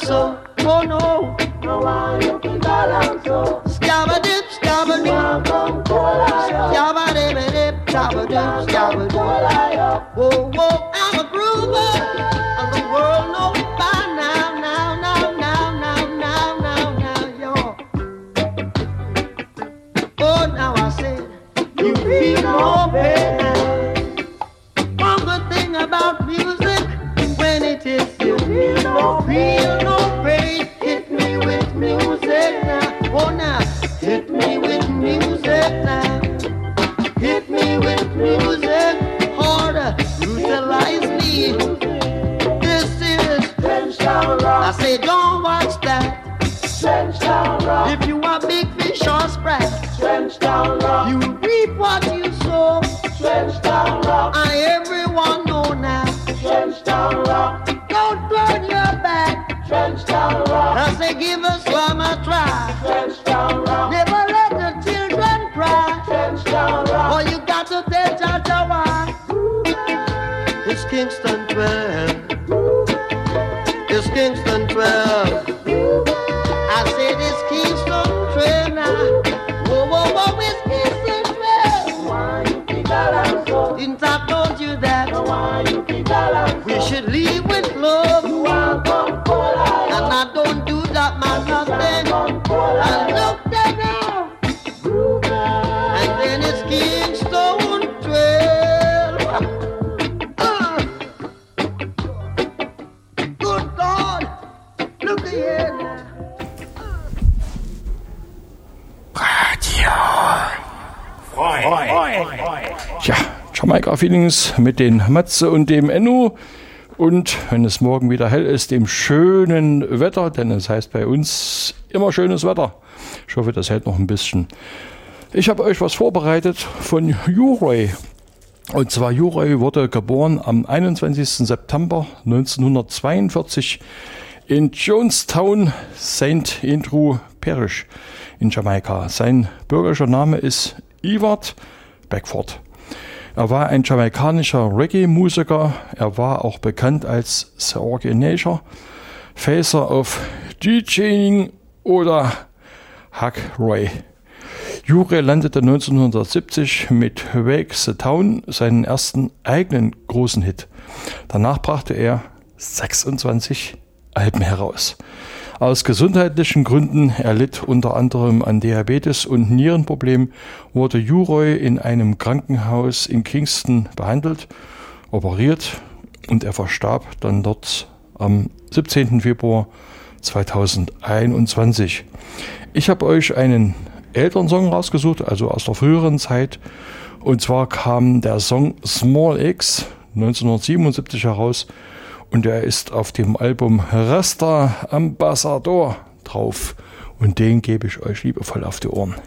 so. Oh no. No one you can balance so. Scabba-dip, scabba-dip. Scabba-dip, scabba-dip, scabba-dip. Whoa, whoa, I'm a groover. And the world knows by now, yo. Oh, now I said, you feel no pain. One good thing about music, when it is you feel no pain. Hit me with music now. Oh, now, hit me with music now. Hit me with music harder. Brutalize me. This is Trenchtown Rock. I say, don't watch that. Trenchtown Rock. If you want big fish or sprat, Trenchtown Rock. you reap what you sow. Trenchtown Rock. And everyone know now. Trenchtown Rock. Don't turn your back. Trenchtown Rock. I say, give us one a try. Trenchtown Rock. Never let the children cry. Trenchtown Rock. Oh, you got to tell Jaja why. It's Kingston 12. It's Kingston 12. I said it's Kingston 12 now. Whoa, whoa, whoa, it's Kingston 12. Why you think balance so? Didn't I told you that? Why you think balance so? We should leave with love. One come for life. And I don't do that, man, nothing. And look there now. And then it's Kingston 12. Good God. Look here now. Ja, Jamaika Feelings mit den Matze und dem Enno. Und wenn es morgen wieder hell ist, dem schönen Wetter, denn es heißt bei uns immer schönes Wetter. Ich hoffe, das hält noch ein bisschen. Ich habe euch was vorbereitet von Uriah. Und zwar Uriah wurde geboren am 21. September 1942 in Jonestown, St. Andrew Parish in Jamaika. Sein bürgerlicher Name ist Ewart Beckford. Er war ein jamaikanischer Reggae-Musiker. Er war auch bekannt als The Organizer, Facer of DJing oder Huck Roy. Uriah landete 1970 mit Wake the Town seinen ersten eigenen großen Hit. Danach brachte er 26 Alben heraus. Aus gesundheitlichen Gründen, er litt unter anderem an Diabetes und Nierenproblemen, wurde Uriah in einem Krankenhaus in Kingston behandelt, operiert und er verstarb dann dort am 17. Februar 2021. Ich habe euch einen älteren Song rausgesucht, also aus der früheren Zeit, und zwar kam der Song Small X 1977 heraus. Und er ist auf dem Album Rasta Ambassador drauf. Und den gebe ich euch liebevoll auf die Ohren.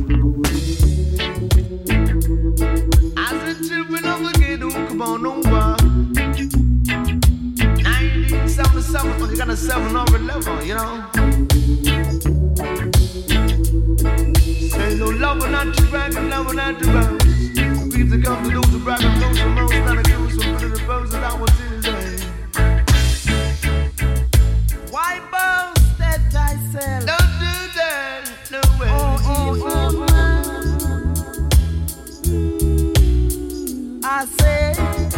Why boast at thyself? Don't do that, no way. I say,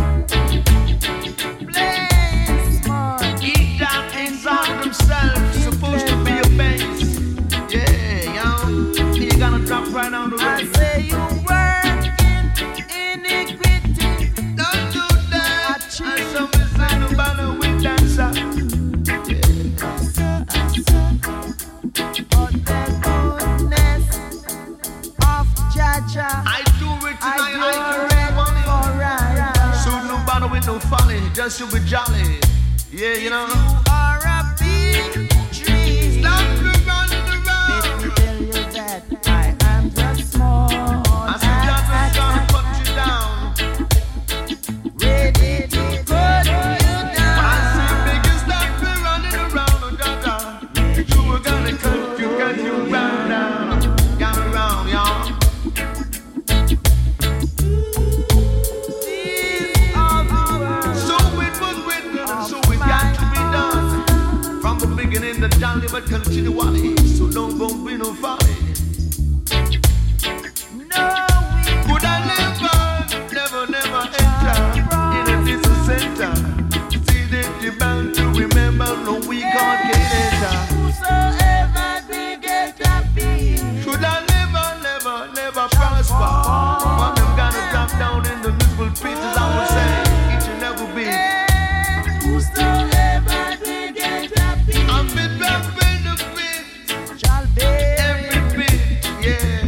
play smart. Deep down inside themselves, supposed to be a base. Yeah, yo, you gotta drop right on the way. I say you work in iniquity. Don't do that. I saw me say no matter with dancer. I do it tonight, I can money. So no bother with no folly, just you be jolly. Yeah, you know. You are a big tree. Stop running around. Let me tell you that I am just small. I said just gonna put you down. Ready to put you down. I said make you stop running around, oh da. You were gonna cut you, got you round down. Got around, y'all. So it was written, so it got to be done. beginning to jolly, but continually. So don't be no folly. Could I never enter in a business center? See that you're bound to remember no we can't get enter. Whosoever they get happy. Should I never prosper? One them gonna drop down in the miserable pieces, I would say, each and every bit. Whosoever they get happy. I'm fit back in the pit, Shall bear every bit, yeah.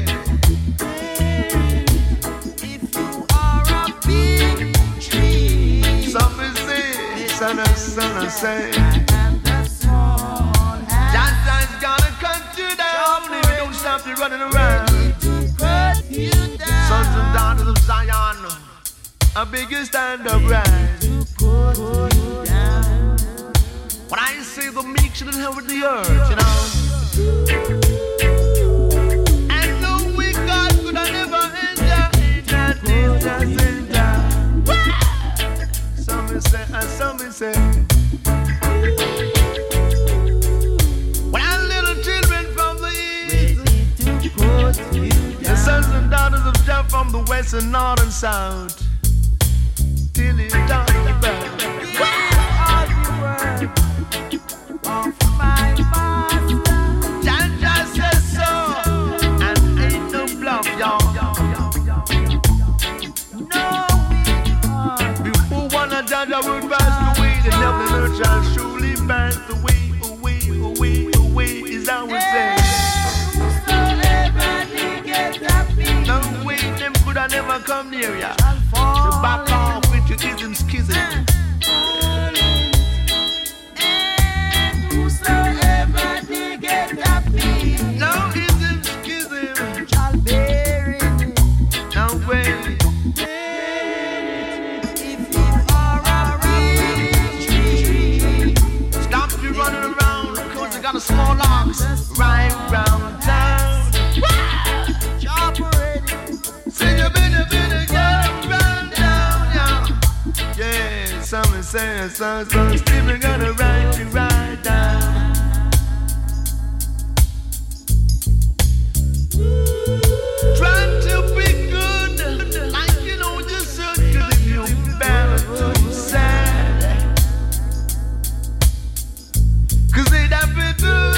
if you are a big tree. Some will say, son of say, And the small hand John's gonna cut you down if you don't stop you running around. to cut you down. Sons and daughters of Zion, a bigger stand up rise. To put you down. When I say the meek should inherit the earth, you know. And no weak God could I never enter in that business center. Some will say, and some will say. When our little children from the east, To put you the down. sons and daughters of Jah from the west and north and south, till it's done about. All the word of my master. Jah says so, and ain't no bluff, y'all. No weak Before one of Jah would pass away, the devil and earth shall surely pass away. Is how we say. Whosoever they get happy. No way them could I never come near ya. Shall So fall back off with your ism schism. and whosoever they get happy. No ism schism. Shall bear it. No way. If you are a rich tree. Stop you running around, cause you got a small ox right round town. Sharp already. Say you better get around town, yeah. Yeah, someone says, son, Stephen gonna ride you right down. Try to be good, like you know you should, 'cause if you bad, too sad. 'Cause it happened too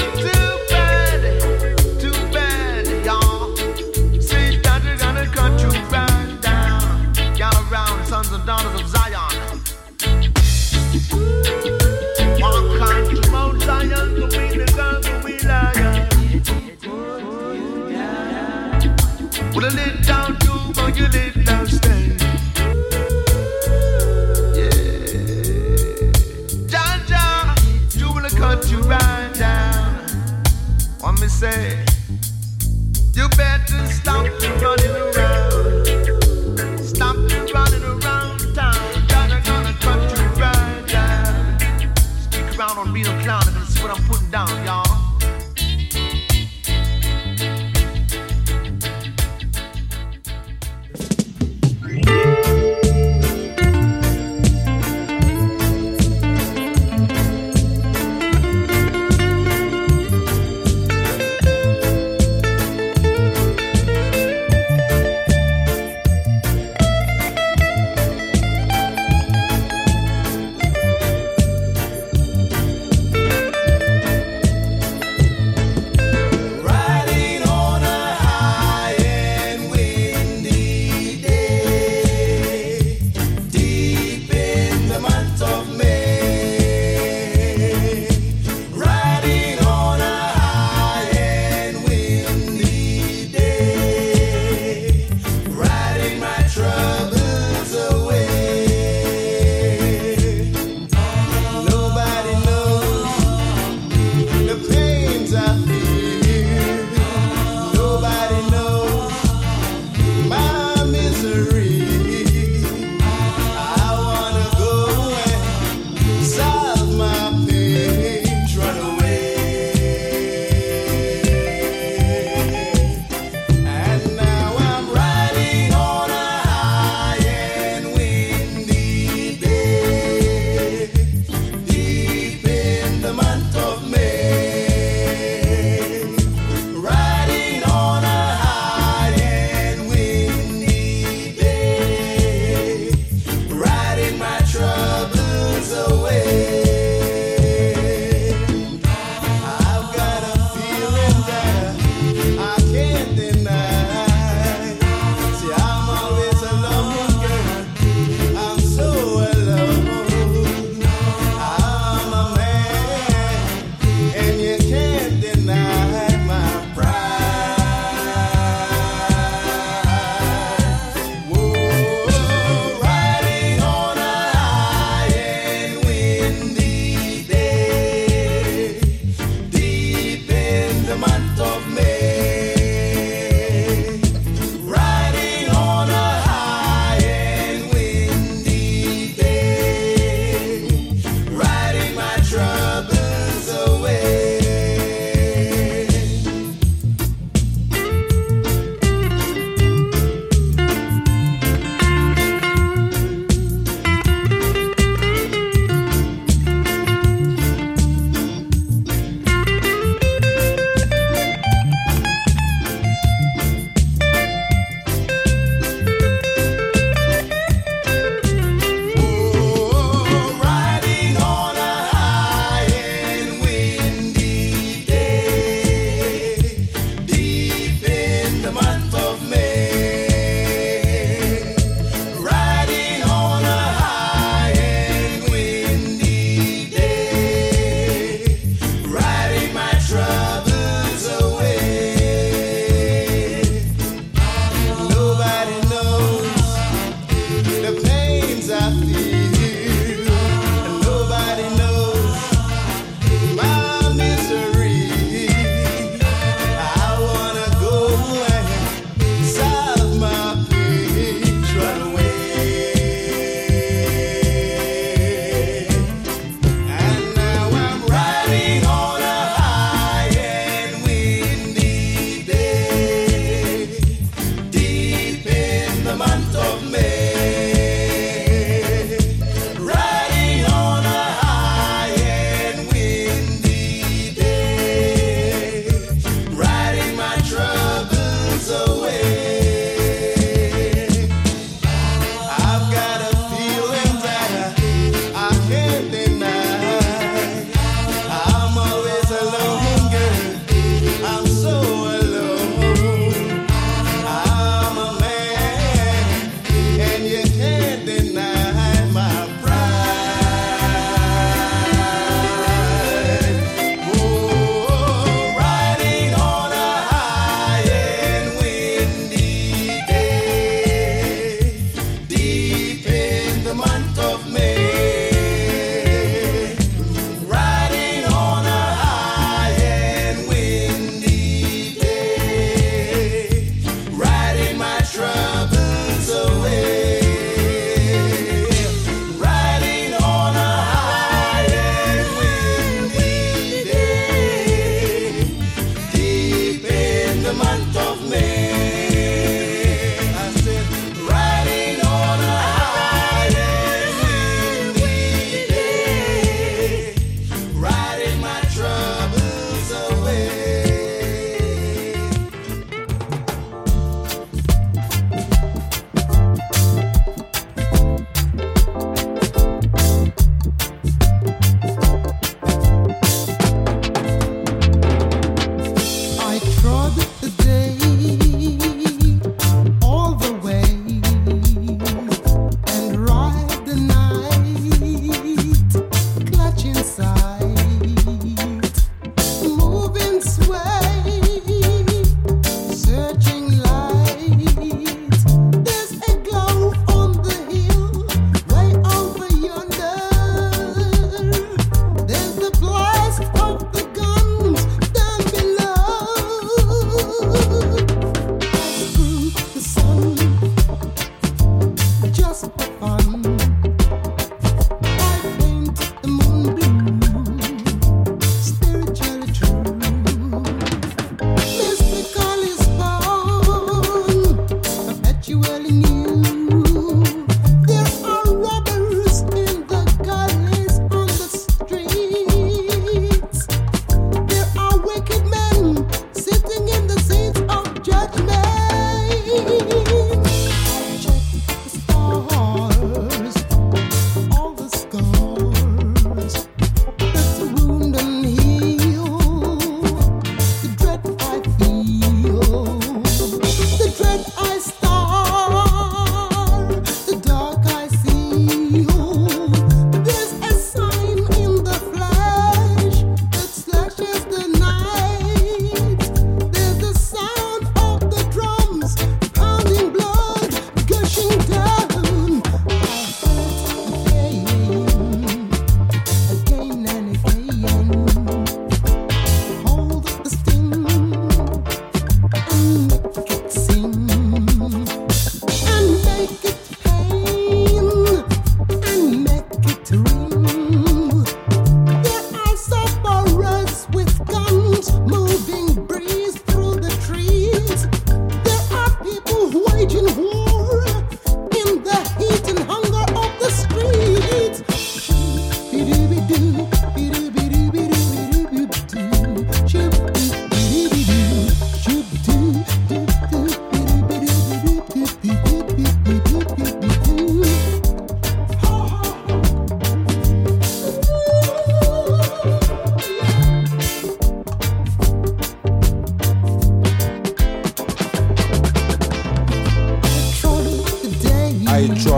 bad, y'all. See that you're gonna cut you right down. Got around sons and daughters of Zion. One country Mount Zion to be the girl to be lion. With a lid down too, but you lid down stay. Yeah. Jah, you will cut you right down. Want me say, you better stop running around. Stop running around town. Jah gonna cut you right down. Stick around on being a clown and see what I'm putting down, y'all.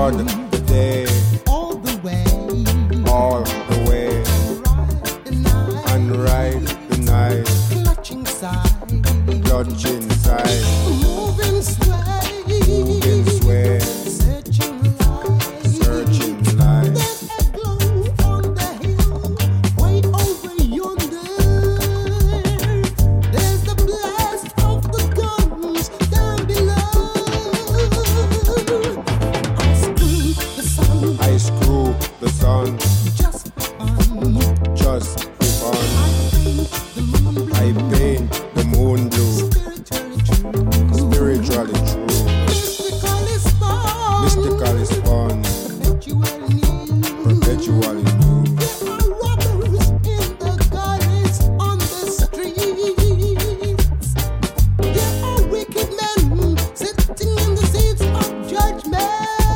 run the day, all the way, all the way, and ride the night, clutching side, clutching side, moving sway, searching light, searching light. There's a glow on the hill, way over yonder. There's the blast of the guns down below. I screw the sun I screw the sun just for fun. just for fun. I paint the moon I paint the moon blue, spiritually true. spiritually true. Mystically fun, Mystical is fun, perpetually new. perpetually new. There are robbers in the gullies on the streets. There are wicked men sitting in the seats of judgment.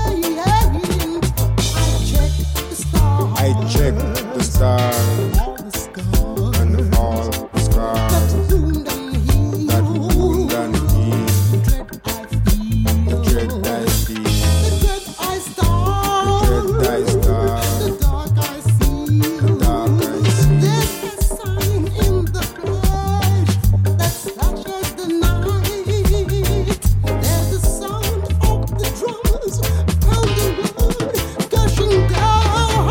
I check the I check the stars, stars all the scars and all the that scars wound and heal. that wound and heal. The dread I feel, The dread I feel, the dread I start, the dread I start, the dark I see. the dark I see. There's a sign in the flesh that slashes the night. There's the sound of the drums pounding blood, gushing down.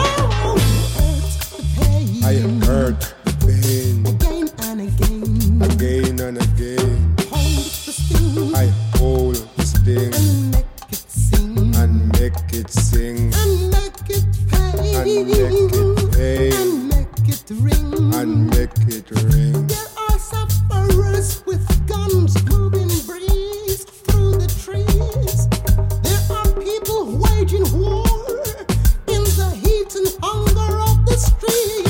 I hurt the pain Again and again. again and again. Hold the sting I hold the sting and make it sing and make it sing and make it pain and make it pain and make it ring. and make it ring. There are sufferers with guns moving breeze through the trees. There are people waging war in the heat and hunger of the streets.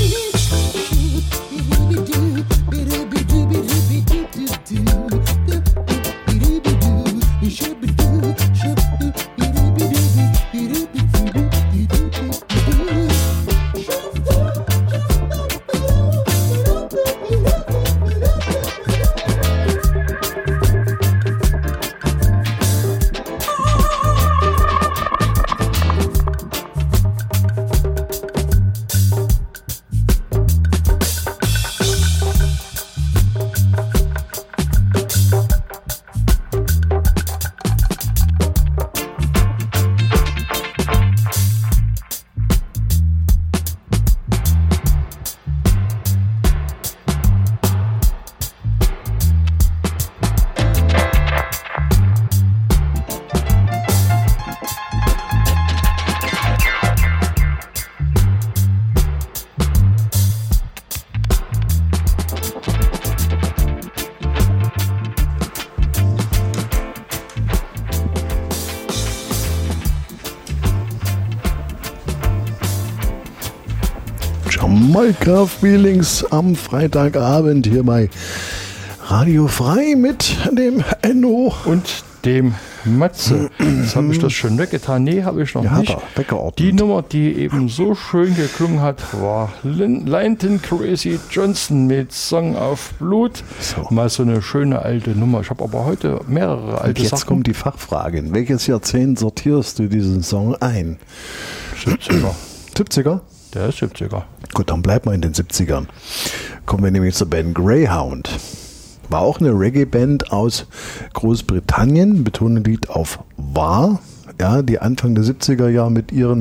Jamaika-Feelings am Freitagabend hier bei Radio Frei mit dem Enno. Und dem Matze. Jetzt habe ich das schon weggetan. Nee, habe ich noch Ja, nicht. hat er weggeordnet. Die Nummer, die eben so schön geklungen hat, war Linton Crazy Johnson mit Song auf Blut. So. Mal so eine schöne alte Nummer. Ich habe aber heute mehrere alte Und jetzt Sachen. kommt die Fachfrage. In welches Jahrzehnt sortierst du diesen Song ein? 70er. 70er? Der ist 70er. Gut, dann bleiben wir in den 70ern. Kommen wir nämlich zur Band Greyhound. War auch eine Reggae-Band aus Großbritannien. Betonung liegt auf war. Ja, die Anfang der 70er Jahre mit ihren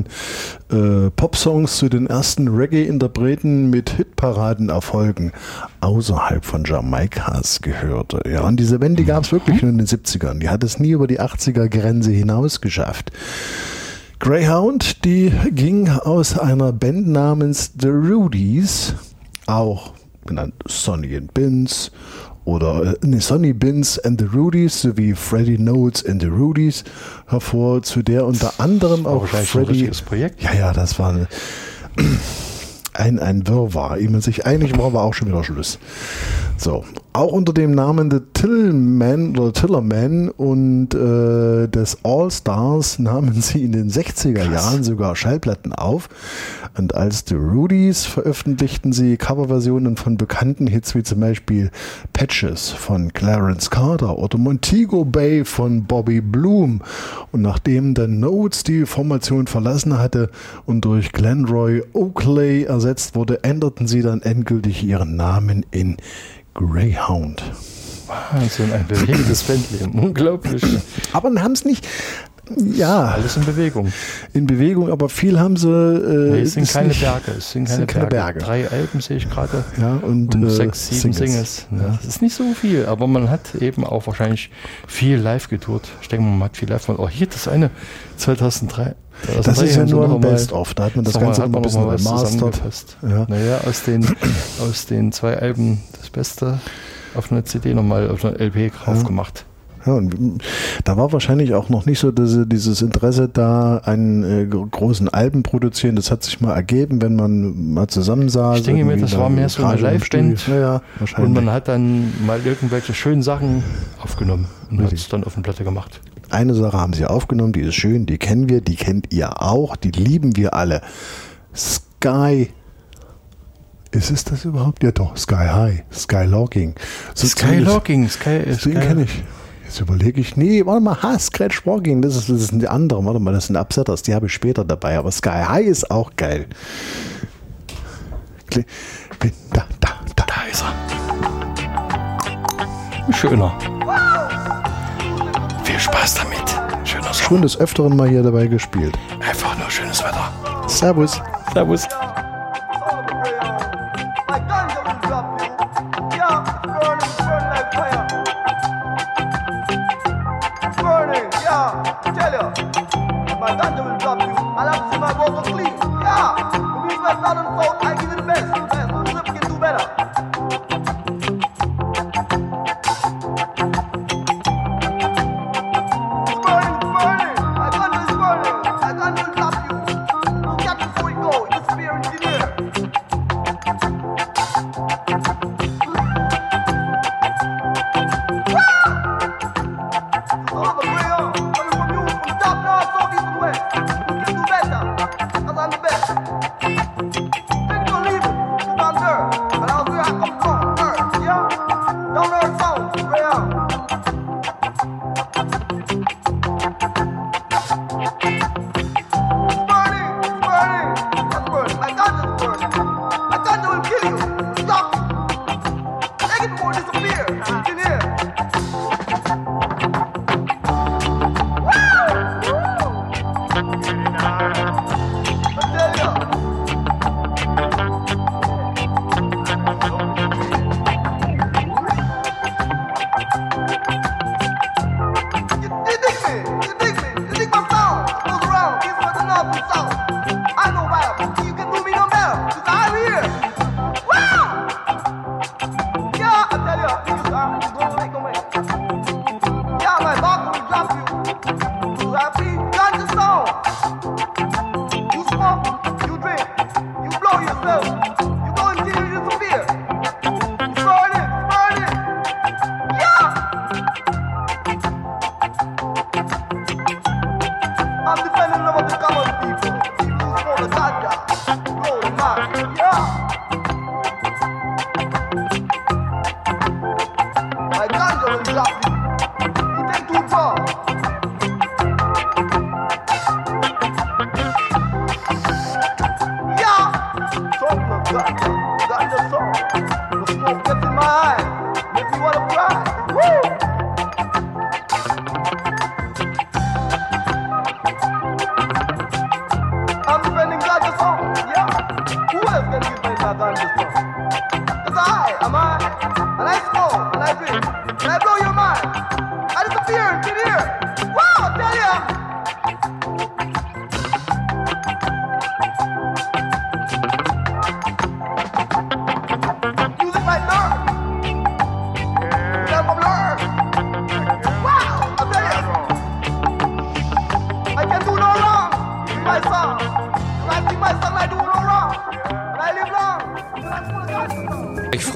Pop-Songs zu den ersten Reggae-Interpreten mit Hitparaden-Erfolgen außerhalb von Jamaikas gehörte. Ja, und diese Band, die gab es wirklich nur in den 70ern. Die hat es nie über die 80er-Grenze hinaus geschafft. Greyhound, die ging aus einer Band namens The Rudies, auch genannt Sonny and Binz oder Sonny Binz and the Rudies sowie Freddie Notes and the Rudies hervor, zu der unter anderem auch gleich ein Freddie. richtiges Projekt. Ja, das war ein Wirrwarr. Ehe man sich einig war, war auch schon wieder Schluss. So, Auch unter dem Namen The Tillerman oder Tillerman und des All-Stars nahmen sie in den 60er Jahren sogar Schallplatten auf. Und als The Rudies veröffentlichten sie Coverversionen von bekannten Hits wie zum Beispiel Patches von Clarence Carter oder Montego Bay von Bobby Bloom. Und nachdem dann Notes die Formation verlassen hatte und durch Glenroy Oakley ersetzt wurde, änderten sie dann endgültig ihren Namen in Greyhound. Wahnsinn, ein bewegendes Bandleben. Unglaublich. Aber dann haben es nicht... Ja, alles in Bewegung. In Bewegung, aber viel haben sie... Nee, es sind keine Berge. Es sind keine Berge. 3 Alben sehe ich gerade. Ja, und 6, 7 Singles. Ja. Das ist nicht so viel, aber man hat eben auch wahrscheinlich viel live getourt. Ich denke, man hat viel live gemacht. Oh, hier, das eine 2003. Das ist ja nur ein Best-of. Da hat man das Ganze noch ein bisschen remastert. Ja. Naja, aus den 2 Alben das Beste auf eine CD nochmal, auf eine LP drauf gemacht. Ja, und da war wahrscheinlich auch noch nicht so dieses Interesse da, einen großen Alben produzieren. Das hat sich mal ergeben, wenn man mal zusammensaß. Ich denke mir, das war mehr so eine Live-Band. Ja, und man hat dann mal irgendwelche schönen Sachen aufgenommen und hat es dann auf eine Platte gemacht. Eine Sache haben sie aufgenommen, die ist schön, die kennen wir, die kennt ihr auch, die lieben wir alle. Sky. Ist es das überhaupt? Ja doch, Sky High, Skylarking. Skylarking, den kenne ich. Jetzt überlege ich, nee, warte mal, Scratch Walking, das ist die andere, warte mal, das sind Upsetters, die habe ich später dabei, aber Sky High ist auch geil. Da ist er. Schöner. Viel Spaß damit. Schöner Song. Schon des Öfteren mal hier dabei gespielt. Einfach nur schönes Wetter. Servus. Servus.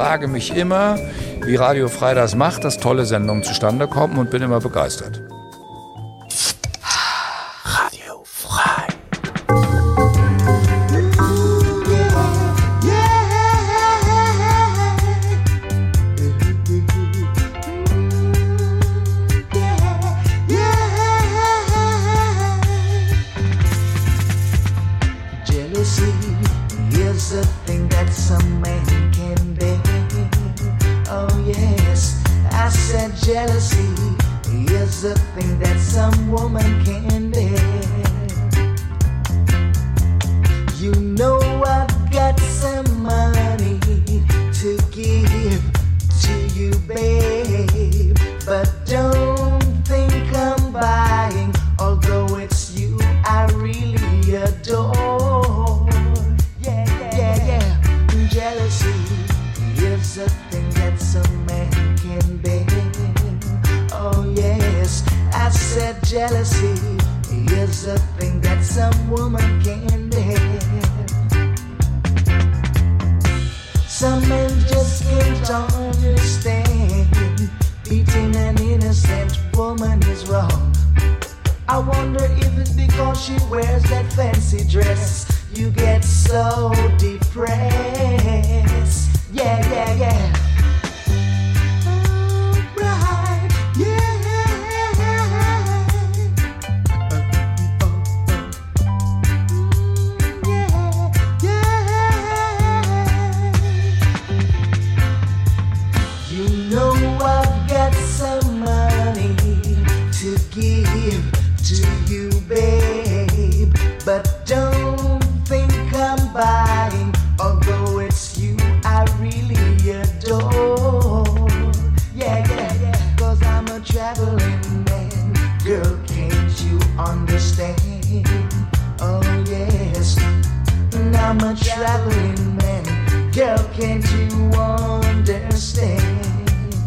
frage mich immer, wie Radio Frei das macht, dass tolle Sendungen zustande kommen und bin immer begeistert. Radio Frei. Jealousy is a thing that some woman can bear. You know I've got some money to give to you, babe, but don't think I'm buying, although it's you I really adore. Yeah, yeah, yeah. Jealousy is a thing that some man can bear. Oh yes, I said jealousy is a thing that some woman can bear. Some men just can't understand beating an innocent woman is wrong. I wonder if it's because she wears that fancy dress you get so depressed. Yeah, yeah, yeah. But don't think I'm buying, although it's you I really adore. Yeah, yeah, yeah, 'cause I'm a traveling man. Girl, can't you understand? Oh yes, I'm a traveling man. Girl, can't you understand?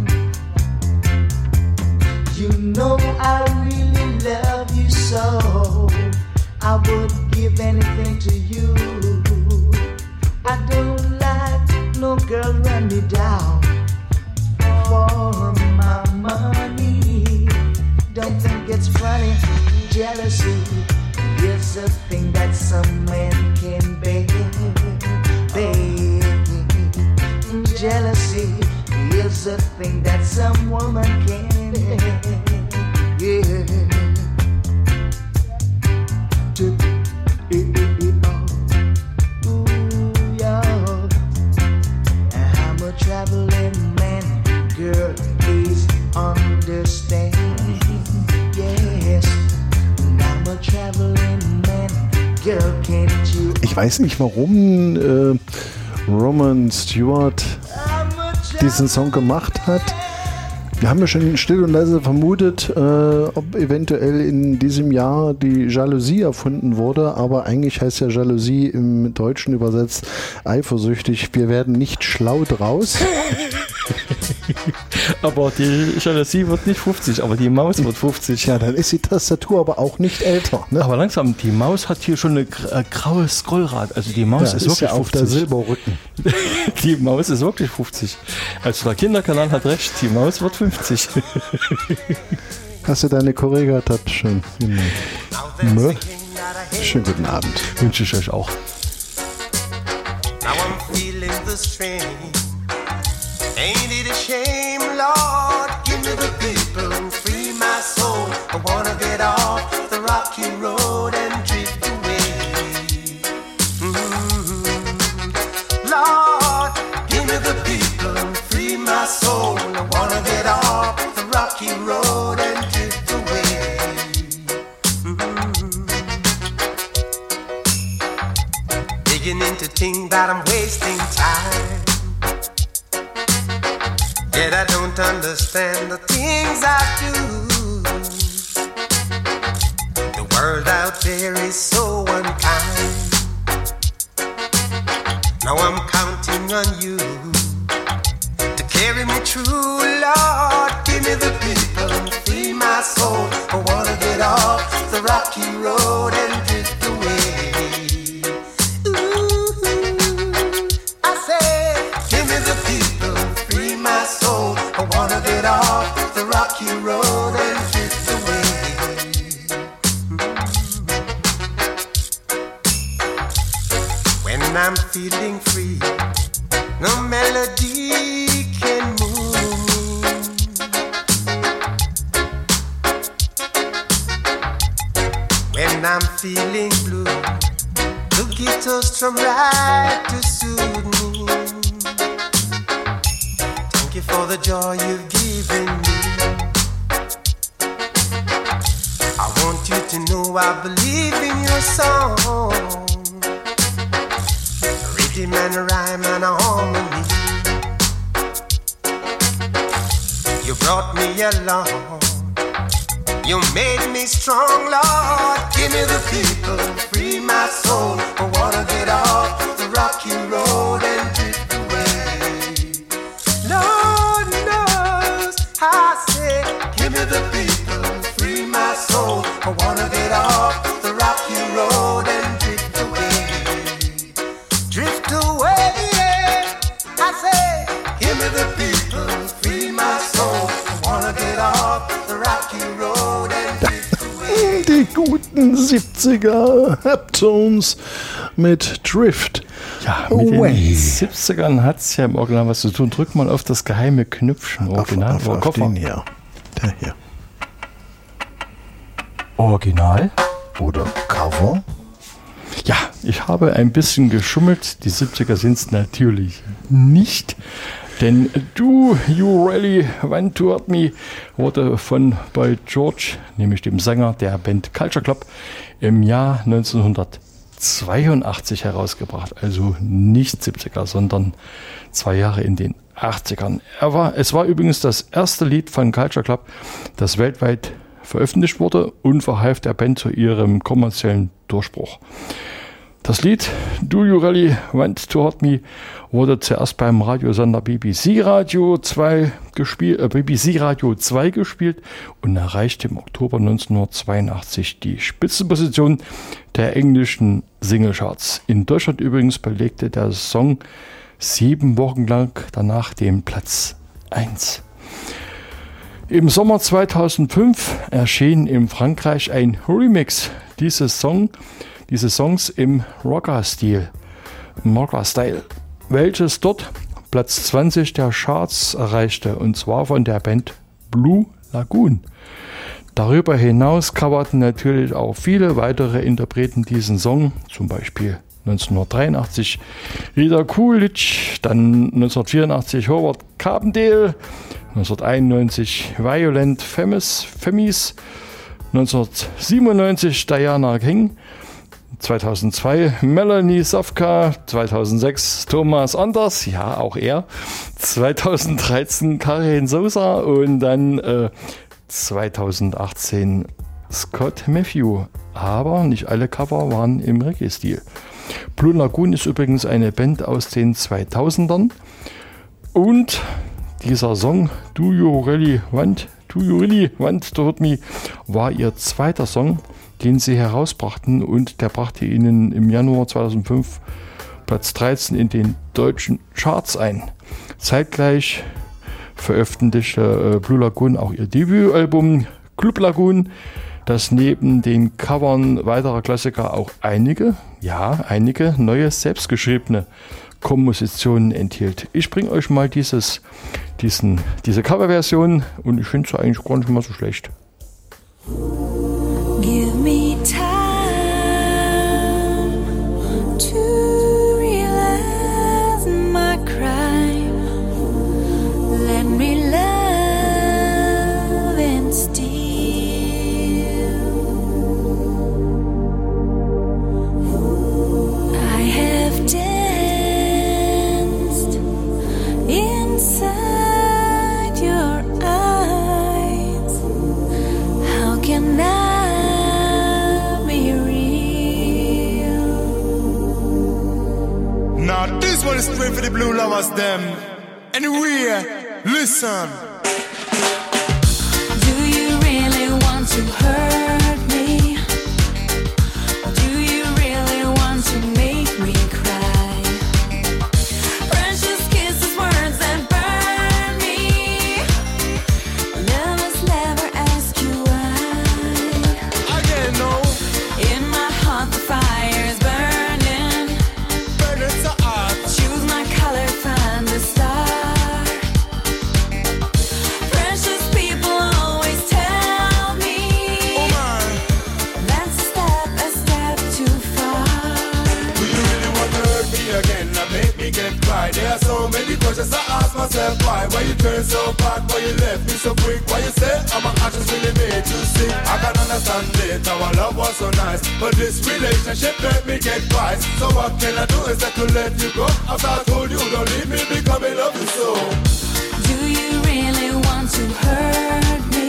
You know I really love you so, I would give anything to you. I don't like no girl run me down for my money. Don't think it's funny. Jealousy is a thing that some men can bear. Jealousy is a thing that some woman can bear. Yeah. I'm a traveling man, girl, please understand. Yes, I'm a traveling man, girl, can't you? Ich weiß nicht, warum Roman Stewart diesen Song gemacht hat. Wir haben ja schon still und leise vermutet, ob eventuell in diesem Jahr die Jalousie erfunden wurde, aber eigentlich heißt ja Jalousie im Deutschen übersetzt eifersüchtig. Wir werden nicht schlau draus. Aber die Jalousie wird nicht 50, aber die Maus wird 50. Ja, dann ist die Tastatur aber auch nicht älter. Ne? Aber langsam, die Maus hat hier schon eine graue Scrollrad. Also die Maus ist wirklich ja auf 50. der Silberrücken. Die Maus ist wirklich 50. Also der Kinderkanal hat recht, die Maus wird 50. Hast du deine Choreo gehabt? Schön. Ne? Schönen guten Abend. Wünsche ich euch auch. Now I'm feeling the strain. Ain't it a shame, Lord? Give me the people and free my soul. I wanna get off the rocky road and drift away. Lord, give me the people and free my soul. I wanna get off the rocky road and drift away. Beginning to think that I'm wasting time. Yet I don't understand the things I do. The world out there is so unkind. Now I'm counting on you to carry me through, Lord. Give me the people and free my soul. I wanna get off the rocky road and drift away. Ooh, I say, give me the people. rocky road and drift away. When I'm feeling free, no melody can move me. When I'm feeling blue, the guitar strum right to soothe me. Thank you for the joy you've given me. I want you to know I believe in your song. Rhythm and rhyme and harmony. You brought me along. You made me strong, Lord. Give me the people, free my soul. I wanna get off the rocky road and drift away. Lord knows I say, give me the people, free my soul. I wanna get off the rocky road and drift away. Drift away, I say, give me the people, free my soul. I wanna get off the rocky road. Die guten 70er Heptones mit Drift. Ja, mit den 70ern hat es ja im Original was zu tun. Drück mal auf das geheime Knöpfchen. Original oder Koffer? Den hier. Der hier. Original? Oder Cover? Ja, ich habe ein bisschen geschummelt. Die 70er sind es natürlich nicht. Denn Do You Really Want to Hurt Me wurde von Boy George, nämlich dem Sänger der Band Culture Club, im Jahr 1982 herausgebracht. Also nicht 70er, sondern 2 Jahre in den 80ern. Es war übrigens das erste Lied von Culture Club, das weltweit veröffentlicht wurde und verhalf der Band zu ihrem kommerziellen Durchbruch. Das Lied Do You Really Want to Hurt Me wurde zuerst beim Radiosender BBC Radio 2 gespielt und erreichte im Oktober 1982 die Spitzenposition der englischen Singlecharts. In Deutschland übrigens belegte der Song 7 Wochen lang danach den Platz 1. Im Sommer 2005 erschien in Frankreich ein Remix dieses Songs im Rocker-Style, welches dort Platz 20 der Charts erreichte, und zwar von der Band Blue Lagoon. Darüber hinaus coverten natürlich auch viele weitere Interpreten diesen Song, zum Beispiel 1983 Rita Coolidge, dann 1984 Howard Carpendale, 1991 Violent Femmes, 1997 Diana King, 2002 Melanie Safka, 2006 Thomas Anders, ja auch er, 2013 Karin Sosa und dann 2018 Scott Matthew. Aber nicht alle Cover waren im Reggae-Stil. Blue Lagoon ist übrigens eine Band aus den 2000ern und dieser Song Do You Really Want to Hurt Me war ihr zweiter Song, den sie herausbrachten, und der brachte ihnen im Januar 2005 Platz 13 in den deutschen Charts ein. Zeitgleich veröffentlichte Blue Lagoon auch ihr Debütalbum Club Lagoon, das neben den Covern weiterer Klassiker auch einige neue selbstgeschriebene Kompositionen enthielt. Ich bringe euch mal diese Coverversion und ich finde es eigentlich gar nicht mal so schlecht. Give me time to realize my crime. Let me love and steal. I have danced inside your eyes. How can I? Now this one is straight for the blue lovers them. Anyway, listen. Do you really want to hurt me? Do you really want to make me cry? Precious kisses, words that burn me. Love is burn so bad, but you left me so quick. Why you say my actions really made you sick? I can understand it, our love was so nice, but this relationship made me get twice. So what can I do instead to let you go? After I told you don't leave me because I love you so. Do you really want to hurt me?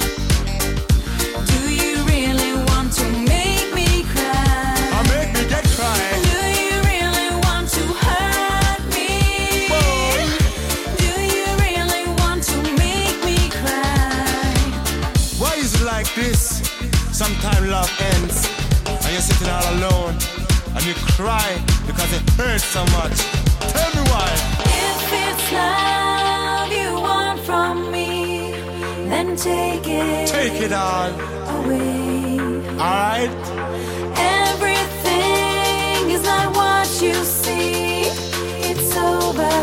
Do you really want to make me cry? Or make me get cry? Do you really want to hurt me? Whoa. Do you really want to make me cry? Why is it like this? Sometimes love ends and you're sitting all alone and you cry because it hurts so much. Tell me why. If it's love you want from me, then take it. Take it all away. Alright. Everything is not what you see. It's over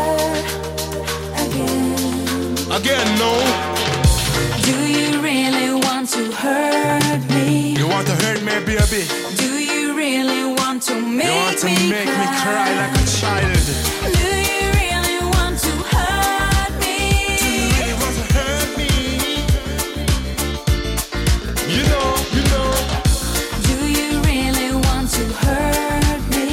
again. Again, no. Do you really want to hurt me? You want to hurt me, baby? Do you really want to make You want to make me cry like a child? Do you really want to hurt me? Do you really want to hurt me? You know. Do you really want to hurt me?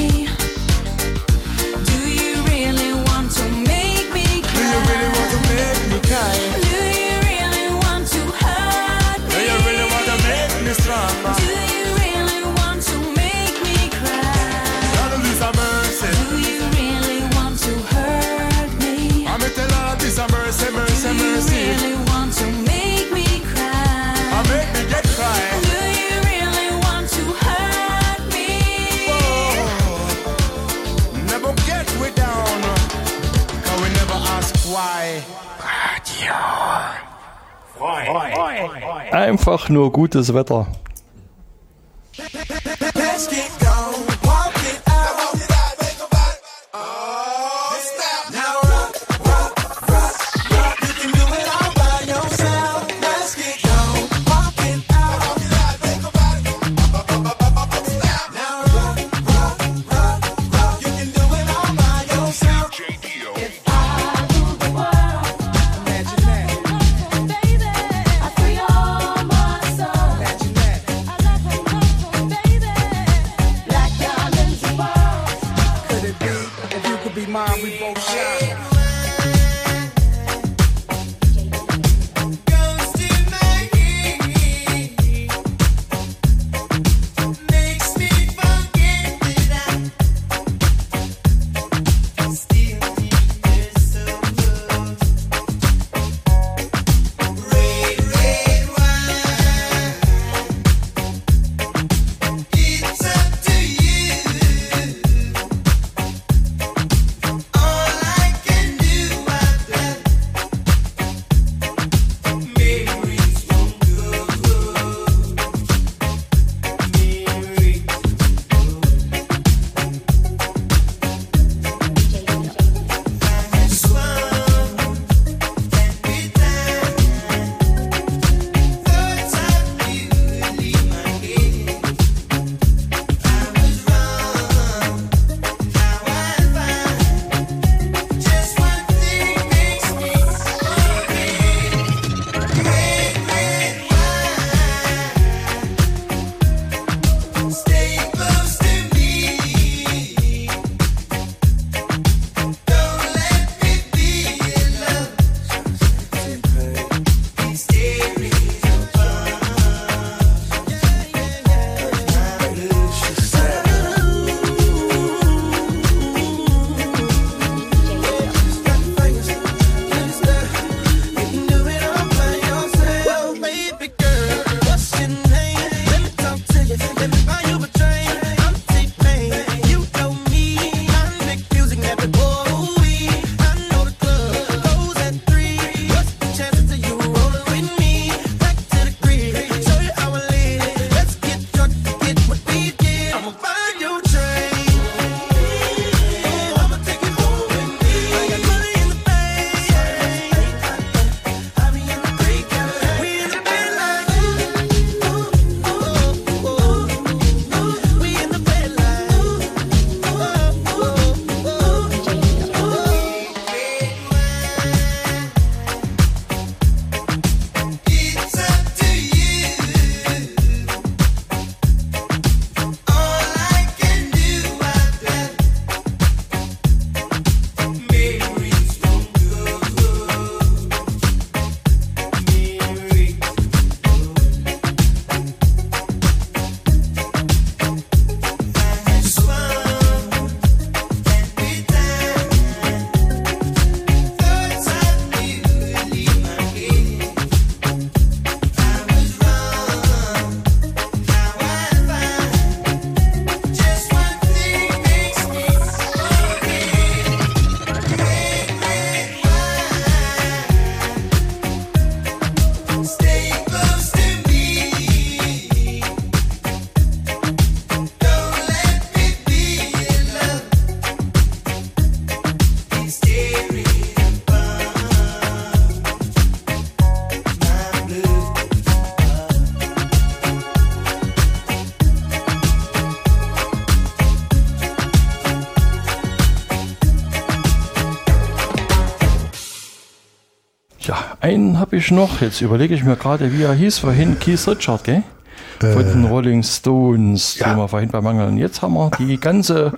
Do you really want to make me cry? Do you really want to make me cry? Do you really want to hurt me? Do you really want to make me strong? Do you really want to make me cry? Lord of this a mercy. Do you really want to hurt me? I'm a tell her this a mercy, mercy, Do you mercy. really want to make me cry? I make me get cry. Do you really want to hurt me? Whoa. Never get we down, cause we never ask why. Einfach nur gutes Wetter. Let's get gone, walk it out. Now rock, rock, rock, rock. You can do it all by yourself. Let's get gone, walk it out. Now rock, rock, rock, rock. You can do it all by yourself. If I rule the world, Imagine that. baby, I free all my soul. Imagine that. I love her, baby. einen habe ich noch. Jetzt überlege ich mir gerade, wie er hieß vorhin. Keith Richards, gell? Von den Rolling Stones, die wir vorhin bei Mangeln. Jetzt haben wir die ganze,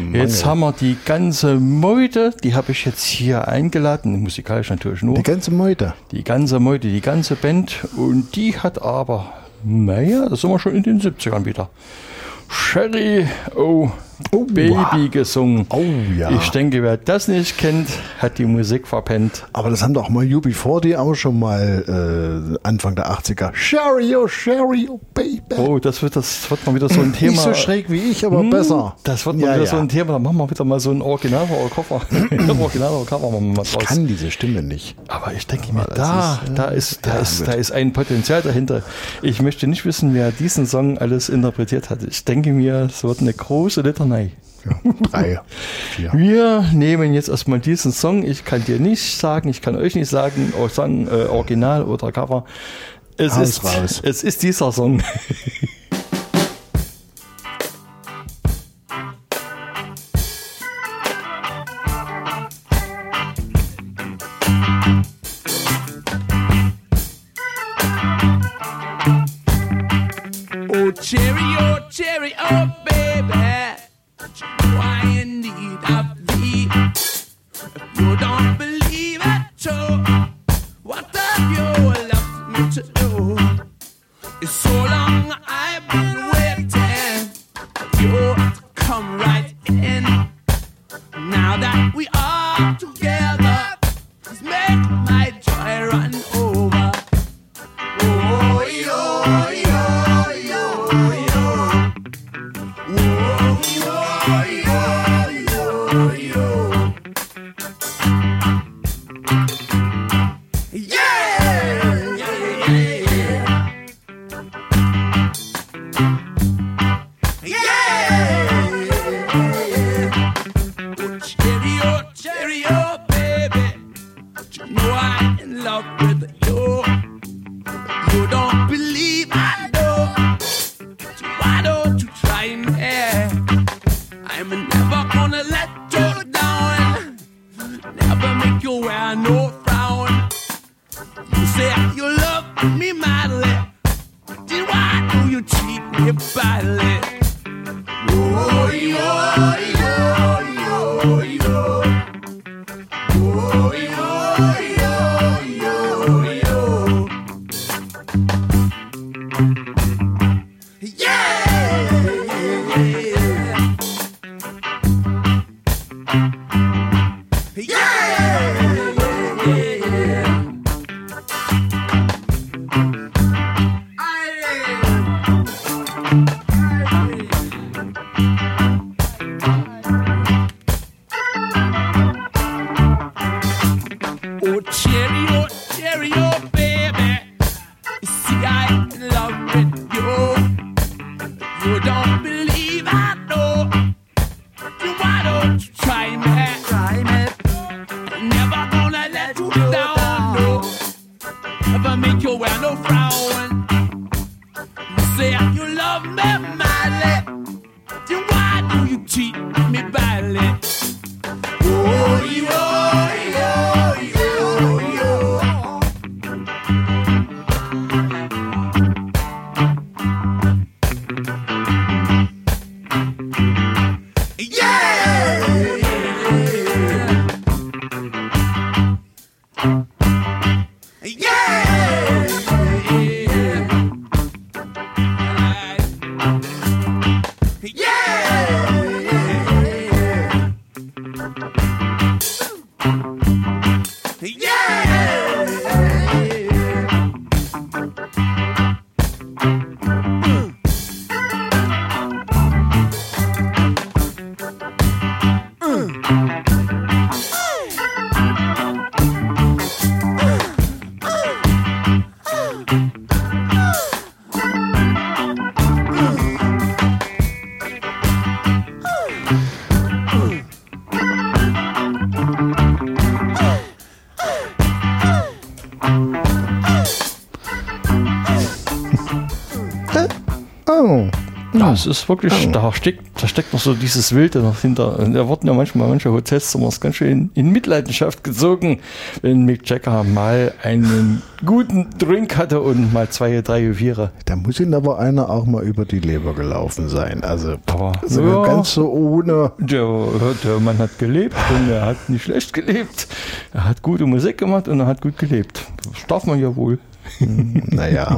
Meute, die habe ich jetzt hier eingeladen, musikalisch natürlich nur. Die ganze Meute. Die ganze Band. Und die hat aber, naja, da sind wir schon in den 70ern wieder. Sherry Baby gesungen. Oh ja. Ich denke, wer das nicht kennt, hat die Musik verpennt. Aber das haben doch mal UB40 auch schon mal Anfang der 80er. Sherry, oh Baby. Oh, das wird mal wieder so ein Thema. Nicht so schräg wie ich, aber besser. Das wird mal wieder so ein Thema. Da machen wir wieder mal so ein Original-Cover. Ich kann diese Stimme nicht. Aber ich denke mir, da ist ein Potenzial dahinter. Ich möchte nicht wissen, wer diesen Song alles interpretiert hat. Ich denke mir, es wird eine große Litanei. Ja, 3, 4. Wir nehmen jetzt erstmal diesen Song. Ich kann dir nicht sagen, ich kann euch nicht sagen, Original oder Cover. Es ist dieser Song. Oh, cherry, oh, baby. Why in need of thee? If you don't believe it, so what have you left me to do? It's so long I've been waiting for you to come right in. Now that we are together, let's make my joy run over. Oh, yo, yo, yo, yo. Oh, yo, yo, yo, yo. Yeah, yeah, yeah. Yeah. Cherry, oh, baby. You know I'm in love with you. You don't believe I know. So why don't you try me? I'm never gonna let you down. Never make you wear no frown. You say you love me madly. Then why do you treat me badly? Oh, yo, yo, yo, yo. Oh, yo, yo, yo, yo. Yeah, oh, cherry, oh, baby. You see, I'm in love with you. You don't believe I know. Then why don't you try me? Never gonna let you down, no. Never make you wear no frown. You say you love me madly. Then why do you treat me badly? Oh, yo, yo, yo, yo. Ja, es ist wirklich, da steckt noch so dieses Wilde noch hinter. Und da wurden ja manche Hotelzimmers ganz schön in Mitleidenschaft gezogen, wenn Mick Jagger mal einen guten Drink hatte und mal 2, 3, 4. Da muss ihn aber einer auch mal über die Leber gelaufen sein. Also Aber so ganz so ohne. Der Mann hat gelebt und er hat nicht schlecht gelebt. Er hat gute Musik gemacht und er hat gut gelebt. Das darf man ja wohl. Naja.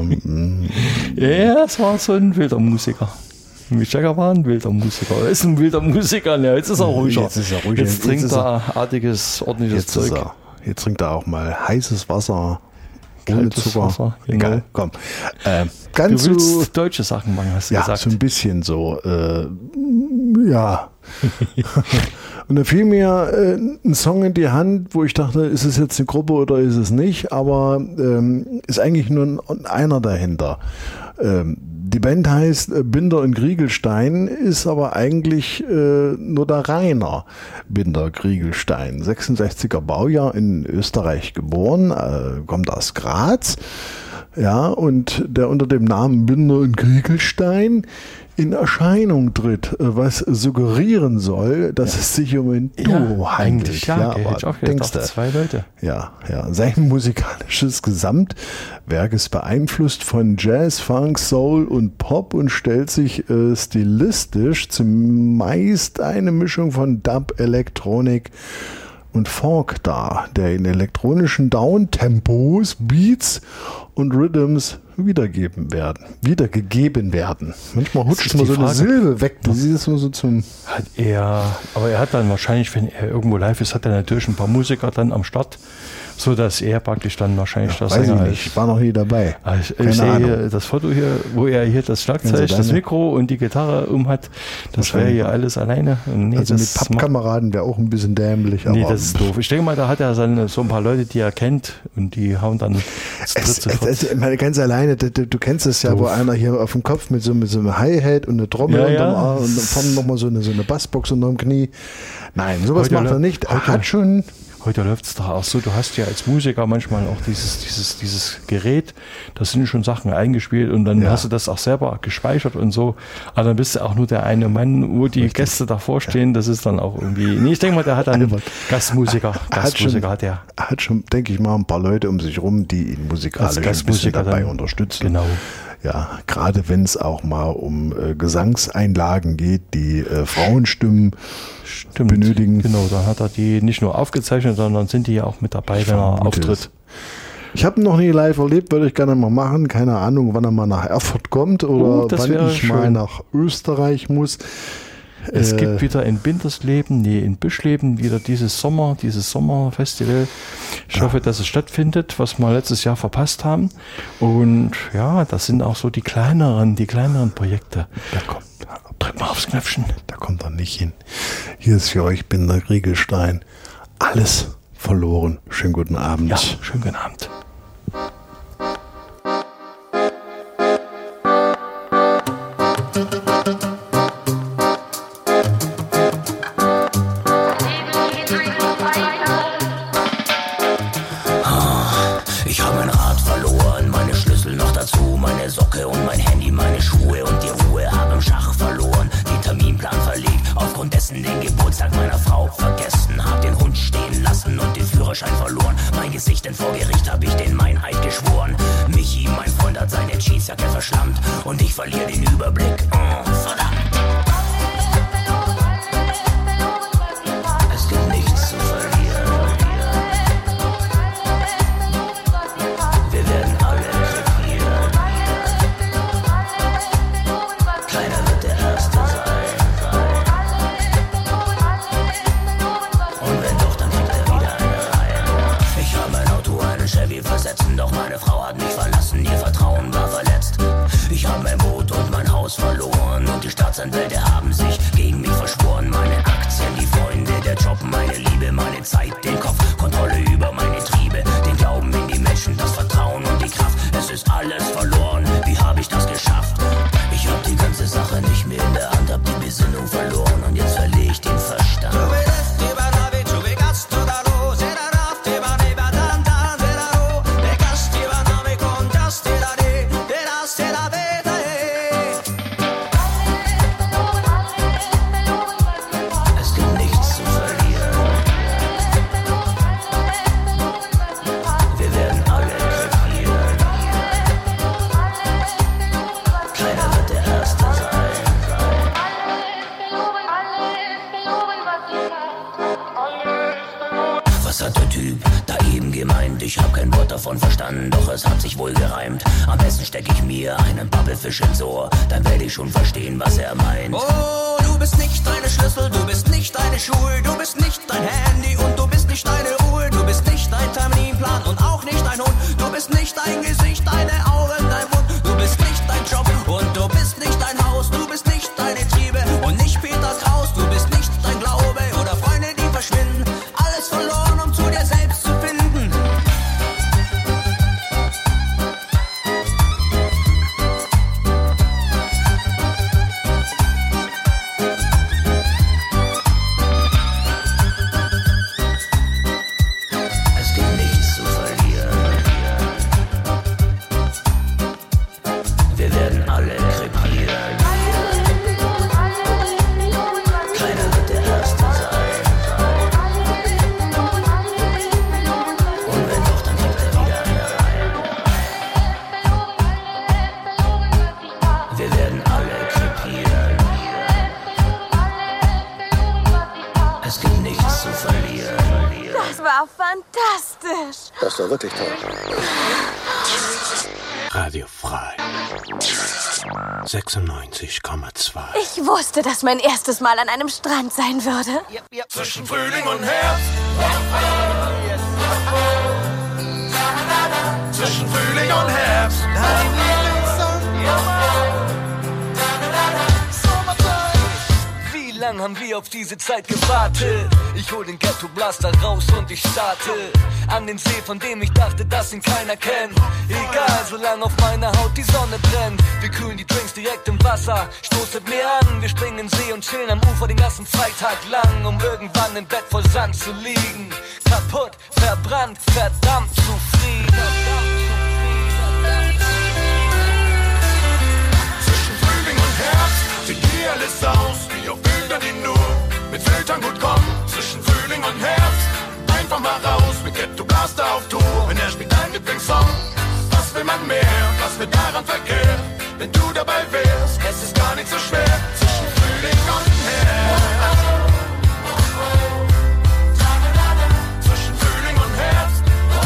Ja, es war so ein wilder Musiker. Mick Jagger war ein wilder Musiker. Er ist ein wilder Musiker. Ja, jetzt ist er ruhiger. Jetzt trinkt er artiges, ordentliches Zeug. Jetzt trinkt er auch mal heißes Wasser. Ohne Kaltes Zucker. Wasser, genau. Egal, komm. Ganz Du willst so, deutsche Sachen machen, hast du ja, gesagt. so ein bisschen so. Ja. Und da fiel mir ein Song in die Hand, wo ich dachte, ist es jetzt eine Gruppe oder ist es nicht, aber ist eigentlich nur einer dahinter. Die Band heißt Binder und Griegelstein, ist aber eigentlich nur der Rainer Binder Griegelstein. 66er Baujahr in Österreich geboren, kommt aus Graz. Ja, und der unter dem Namen Binder und Griegelstein in Erscheinung tritt, was suggerieren soll, dass es sich um ein Duo handelt. Eigentlich, ja, hätte ich auch gedacht, 2 Leute. Ja. Sein musikalisches Gesamtwerk ist beeinflusst von Jazz, Funk, Soul und Pop und stellt sich stilistisch zumeist eine Mischung von Dub, Elektronik und Folk dar, der in elektronischen Downtempos, Beats und Rhythms wiedergegeben werden. Manchmal hutscht mal so eine Silbe weg. Das ist so zum. Aber er hat dann wahrscheinlich, wenn er irgendwo live ist, hat er natürlich ein paar Musiker dann am Start, so dass er praktisch dann wahrscheinlich das Sänger ist. Ich war noch nie dabei. Ich sehe hier das Foto hier, wo er hier das Schlagzeug, das Mikro und die Gitarre hat. Das wäre hier alles alleine. Nee, also mit Pappkameraden wäre auch ein bisschen dämlich. Nee, das ist doof. Ich denke mal, da hat er so ein paar Leute, die er kennt und die hauen dann ganz alleine, du kennst es ja, doof. Wo einer hier auf dem Kopf mit so einem Hi-Hat und eine Trommel unterm Arm und vorne nochmal so eine Bassbox unterm Knie. Nein, sowas macht er nicht. Er hat schon... Heute läuft es doch auch so, du hast ja als Musiker manchmal auch dieses Gerät, da sind schon Sachen eingespielt und dann hast du das auch selber gespeichert und so, aber dann bist du auch nur der eine Mann, wo die Gäste davor stehen, das ist dann auch irgendwie, ich denke mal, der hat einen Gastmusiker hat er. Er hat schon, denke ich mal, ein paar Leute um sich rum, die ihn musikalisch ein bisschen dabei unterstützen. Genau. Ja, gerade wenn es auch mal um Gesangseinlagen geht, die Frauenstimmen benötigen. Genau, dann hat er die nicht nur aufgezeichnet, sondern sind die ja auch mit dabei, wenn er auftritt. Ich habe ihn noch nie live erlebt, würde ich gerne mal machen. Keine Ahnung, wann er mal nach Erfurt kommt oder wann ich mal nach Österreich muss. Es gibt wieder in Bindersleben, in Büschleben wieder dieses Sommerfestival. Ich hoffe, dass es stattfindet, was wir letztes Jahr verpasst haben. Und ja, das sind auch so die kleineren Projekte. Drück mal aufs Knöpfchen. Da kommt er nicht hin. Hier ist für euch Binder Griegelstein. Alles verloren. Schönen guten Abend. Ja, schönen guten Abend. Ich habe mein Rad verloren, meine Schlüssel noch dazu, meine Socke und mein Handy, meine Schuhe und die Ruhe hab im Schach verloren, den Terminplan verlegt, aufgrund dessen den Geburtstag meiner Frau vergessen, hab den Hund stehen lassen und den Führerschein verloren, mein Gesicht denn vor Gericht hab ich den Meinheit geschworen, Michi, mein Freund, hat seine Jeansjacke verschlammt und ich verliere den Überblick, verdammt. Es gibt nichts zu verlieren. Wir werden alle krepieren. Keiner wird der Erste sein. Und wenn doch, dann kriegt er wieder eine rein. Ich habe ein Auto, einen Chevy versetzen, doch meine Frau hat mich verlassen, ihr Vertrauen war verletzt. Ich habe mein Boot und mein Haus verloren und die Staatsanwälte haben sich gegen mich verschworen. Meine Aktien, die Freunde, der Job, meine Liebe, meine Zeit, den Kopf, Kontrolle über meine Triebe, den Glauben in die Menschen, das Vertrauen und die Kraft. Es ist alles verloren, wie habe ich das geschafft? Ich hab die ganze Sache nicht mehr in der Hand, hab die Besinnung verloren und jetzt verliere ich den Verstand. Wort davon verstanden, doch es hat sich wohl gereimt. Am besten steck ich mir einen Pappelfisch ins Ohr, dann werde ich schon verstehen, was er meint. Oh, du bist nicht deine Schlüssel, du bist nicht deine Schuhe, du bist nicht dein Handy und du bist nicht deine Uhr, du bist nicht dein Terminplan und auch nicht dein Hund, du bist nicht dein Gesicht, deine Augen, dein Mund, du bist nicht dein Job und du bist nicht dein Haus, du bist nicht deine Triebe und nicht Peter Kraus, du bist nicht dein Glaube oder Freunde, die verschwinden, alles verloren, um zu dir selbst zu finden. Es gibt nichts zu verlieren. Wir werden alle krepieren. Keiner wird der Erste sein. Und wenn doch, dann kriegt er wieder eine rein. Wir werden alle krepieren. Es gibt nichts zu verlieren. Das war fantastisch. Das war wirklich toll. Radio frei. 96,2. Ich wusste, dass mein erstes Mal an einem Strand sein würde. Zwischen Frühling und Herbst. Zwischen Frühling und Herbst. Wie lang haben wir auf diese Zeit gewartet? Ich hol den Ghetto Blaster raus und ich starte an den See, von dem ich dachte, dass ihn keiner kennt. Egal, solange auf meiner Haut die Sonne brennt. Wir kühlen die Drinks direkt im Wasser, stoßet mir an. Wir springen in den See und chillen am Ufer den ganzen Freitag lang, um irgendwann im Bett voll Sand zu liegen. Kaputt, verbrannt, verdammt zufrieden. Zwischen Frühling und Herbst sieht hier alles aus wie auf Bildern, die nur mit Filtern gut kommen. Zwischen Frühling und Herbst einfach mal raus mit Ghetto Blaster auf Tour. Wenn er spielt dein Lieblingssong, was will man mehr? Was wird daran verkehrt, wenn du dabei wärst? Es ist gar nicht so schwer. Zwischen Frühling und Herbst. Zwischen Frühling und Herbst.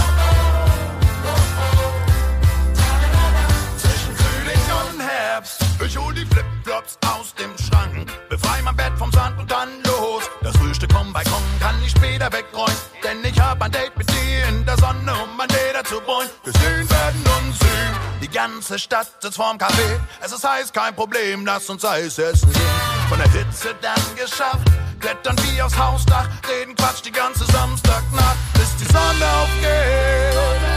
Zwischen Frühling und Herbst. Ich hol die Flipflops aus dem Schrank, befrei mein Bett vom Sand und dann los. Das Frühstück vom Balkon kann ich später wegräumen, denn ich hab ein Date mit dir in der Sonne, um mein Leder zu bräunen. Wir sehen, werden uns sehen, die ganze Stadt sitzt vorm Café. Es ist heiß, kein Problem, lass uns Eis essen gehen. Von der Hitze dann geschafft, klettern wir aufs Hausdach, reden Quatsch die ganze Samstagnacht, bis die Sonne aufgeht.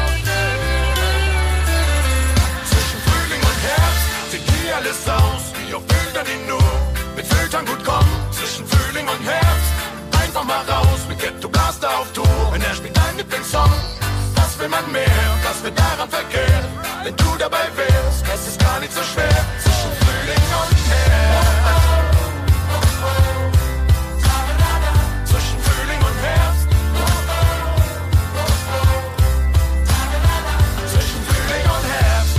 Zwischen Frühling und Herbst sieht hier alles aus wie auf Bildern, die nur mit Filtern gut kommen. Zwischen Frühling und Herbst einfach mal raus mit Ghetto Blaster auf Tour. Wenn er spielt dein Lieblingssong, was will man mehr? Was wird daran verkehrt, wenn du dabei wärst? Es ist gar nicht so schwer. Zwischen Frühling und Herbst. Zwischen Frühling und Herbst. Zwischen Frühling und Herbst.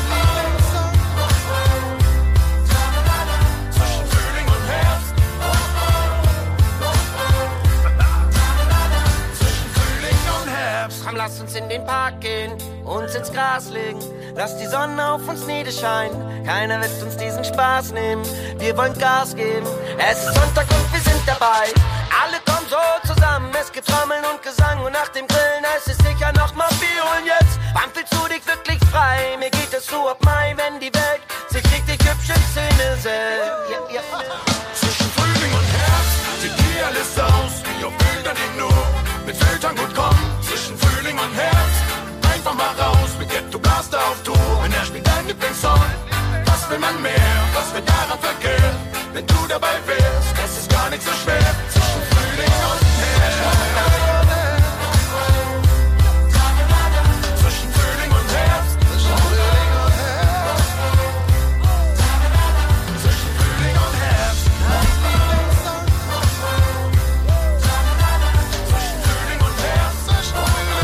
Zwischen Frühling und Herbst. Zwischen Frühling und Herbst. Komm, lass uns in den Park gehen, uns ins Gras legen. Lass die Sonne auf uns niederscheinen. Keiner wird uns diesen Spaß nehmen. Wir wollen Gas geben. Es ist Sonntag und wir sind dabei. Alle kommen so zusammen. Es gibt Trommeln und Gesang. Und nach dem Grillen heißt es sicher noch mal Bier. Und jetzt, wann fühlst du dich wirklich frei? Mir geht es so ab Mai, wenn die Welt sich richtig hübsch in Szene setzt. Zwischen Frühling und Herbst sieht hier alles aus wie auf Bildern, die nur mit Filtern gut kommen. Zwischen Frühling und Herbst einfach mal raus mit Ghetto Blaster auf Tour. Wenn er spielt dein Lieblingssong, was will man mehr? Was wird daran verkehrt, wenn du dabei wärst? Es ist gar nicht so schwer. Zwischen Frühling und Herbst. Zwischen Frühling und Herbst. Zwischen Frühling und Herbst. Zwischen Frühling und Herbst. Zwischen Frühling und Herbst. Zwischen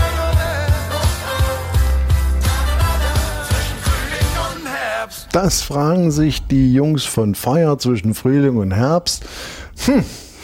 Frühling und Herbst. Das fragen sich die Jungs von Feuer zwischen Frühling und Herbst.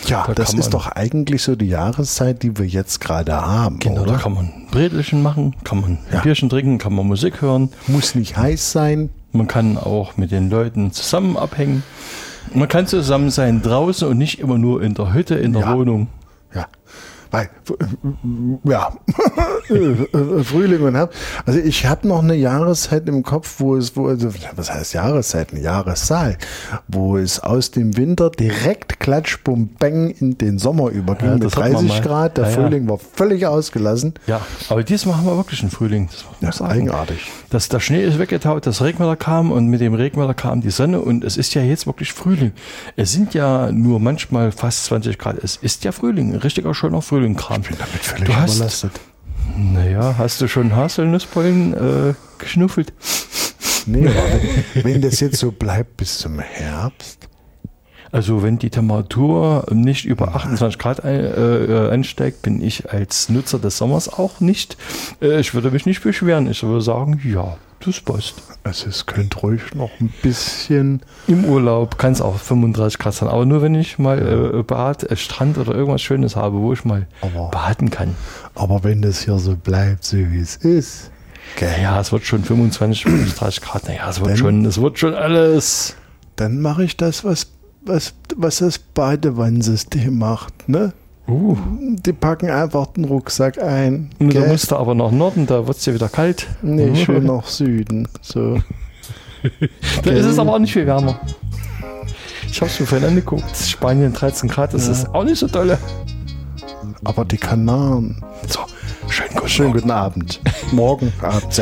Ja, Da das kann ist man- doch eigentlich so die Jahreszeit, die wir jetzt gerade haben. Genau, oder? da kann man Brätelchen machen, kann man ein Bierchen trinken, kann man Musik hören. Muss nicht heiß sein. Man kann auch mit den Leuten zusammen abhängen. Man kann zusammen sein draußen und nicht immer nur in der Hütte, in der Wohnung. Ja, weil, ja, Frühling und Herbst. Also ich habe noch eine Jahreszeit im Kopf, was heißt Jahreszeit? Eine Jahreszahl, wo es aus dem Winter direkt klatsch, bum, bang in den Sommer überging Ja, mit das hat man 30 mal. Grad. Der Ja, ja. Frühling war völlig ausgelassen. Ja, aber diesmal haben wir wirklich einen Frühling. Das muss man Das ist sagen. eigenartig. Der Schnee ist weggetaut, das Regenwetter kam und mit dem Regenwetter kam die Sonne und es ist ja jetzt wirklich Frühling. Es sind ja nur manchmal fast 20 Grad. Es ist ja Frühling, ein richtiger schöner Frühlingskram. Ich bin damit völlig überlastet. Naja, hast du schon Haselnusspollen geschnuffelt? Nee, aber wenn das jetzt so bleibt bis zum Herbst. Also wenn die Temperatur nicht über 28 Grad ansteigt, bin ich als Nutzer des Sommers auch nicht. Ich würde mich nicht beschweren. Ich würde sagen, ja, das passt. Also es könnte ruhig noch ein bisschen... Im Urlaub kann es auch 35 Grad sein, aber nur wenn ich mal Bad, Strand oder irgendwas Schönes habe, wo ich mal baden kann. Aber wenn das hier so bleibt, so wie es ist... Ja, es wird schon 25 bis 30 Grad. Naja, es wird schon alles. Dann mache ich das, was das Badewannsystem macht, ne? Die packen einfach den Rucksack ein. Und da musst du aber nach Norden, da wird es ja wieder kalt. Nee, ich will nach Süden. So. Da ist es aber auch nicht viel wärmer. Ich habe es mir vorhin angeguckt. Spanien 13 Grad, das ist auch nicht so dolle. Aber die Kanaren. So, schönen guten Abend. Morgen Abend.